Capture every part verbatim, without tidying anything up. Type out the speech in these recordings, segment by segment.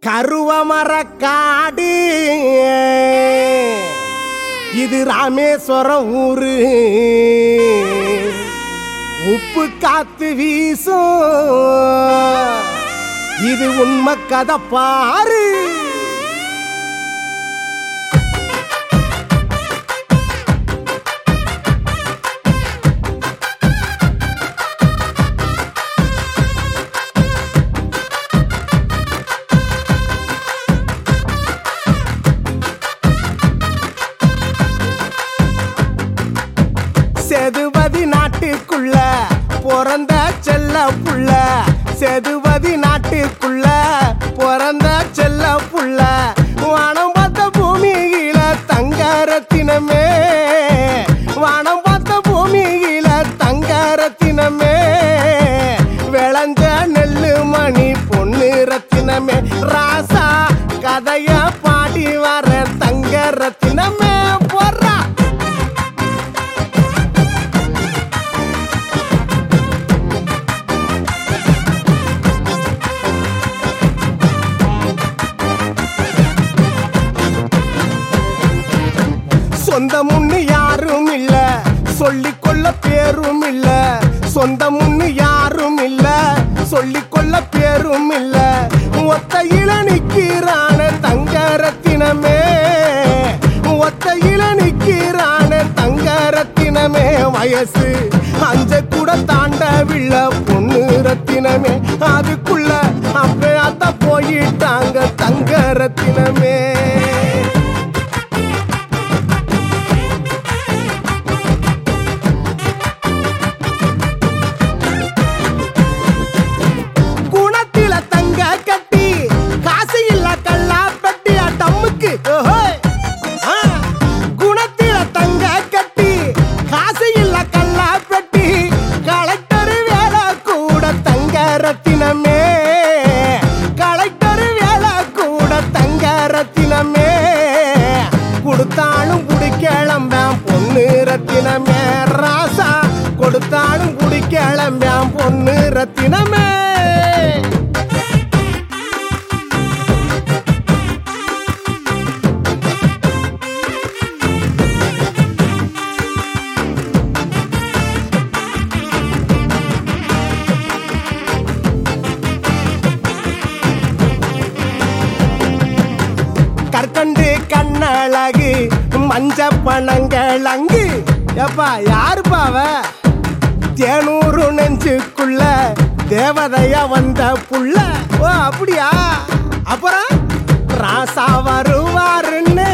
கருவமரக்காடு இது ராமேஸ்வரம் ஊரு. உப்பு காத்து வீசும் இது உண்மை கதை பாரு. செதுவதி நாட்டுக்குள்ள பிறந்த செல்ல புள்ள, செதுவதி நாட்டுக்குள்ள பிறந்த செல்ல புள்ள, வானம் பார்த்த பூமியில தங்கரத்தினமே, வானம் பார்த்த பூமியில தங்கரத்தினமே, விளைஞ்ச நெல்லு மணி பொண்ணு ரத்தினமே, ராசா கதைய பாடி வர தங்கரத்தினமே போறா. சொந்தமுன்னு யாரும் இல்ல, சொல்லிக்கொள்ள பேரும் இல்ல, சொந்தமுன்னு யாரும் இல்ல, சொல்லிக்கொள்ள பேரும் இல்ல, ஒத்தையில நிக்கிறான தங்கரத்தினமே, ஒத்தையில நிக்கிறான தங்கரத்தினமே, வயசு அஞ்ச கூட தாண்டவில்ல பொண்ணு ரத்தினமே, அதுக்குள்ள அப்ப அத்த போயிட்டாங்க தங்கரத்தினமே. குணத்தில தங்க கட்டி காசு இல்ல கல்லா பெட்டி, கலெக்டர் வேலை கூட தங்க ரத்தினமே, கலெக்டர் வேலை கூட தங்க ரத்தினமே, கொடுத்தாலும் குடிக்கிளம்பான் பொண்ணு ரத்தினமே, ராசா கொடுத்தாலும் குடிக்கிளம்பான் பொண்ணு ரத்தினமே. கற்கண்டு கண்ணழகு மஞ்ச பணங்கள் அங்கு, எப்பா யாருப்பாவ தேனூறு நெஞ்சுக்குள்ள தேவதையா வந்த புள்ள. ஓ அப்படியா, அப்புறம் ராசா வருவாருன்னு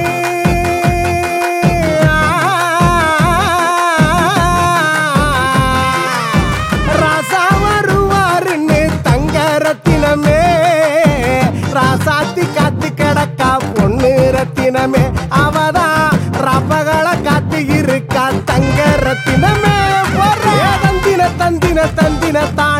ராசா வருவாருன்னு தங்க ரத்தினமே, ராசாத்தி காத்து கிடக்கா பொண்ணு ரத்தினமே, அவதான் ரப்பகளை காத்து இருக்கா தங்க ரத்தினமே. தந்தின தந்தின தந்தின தான்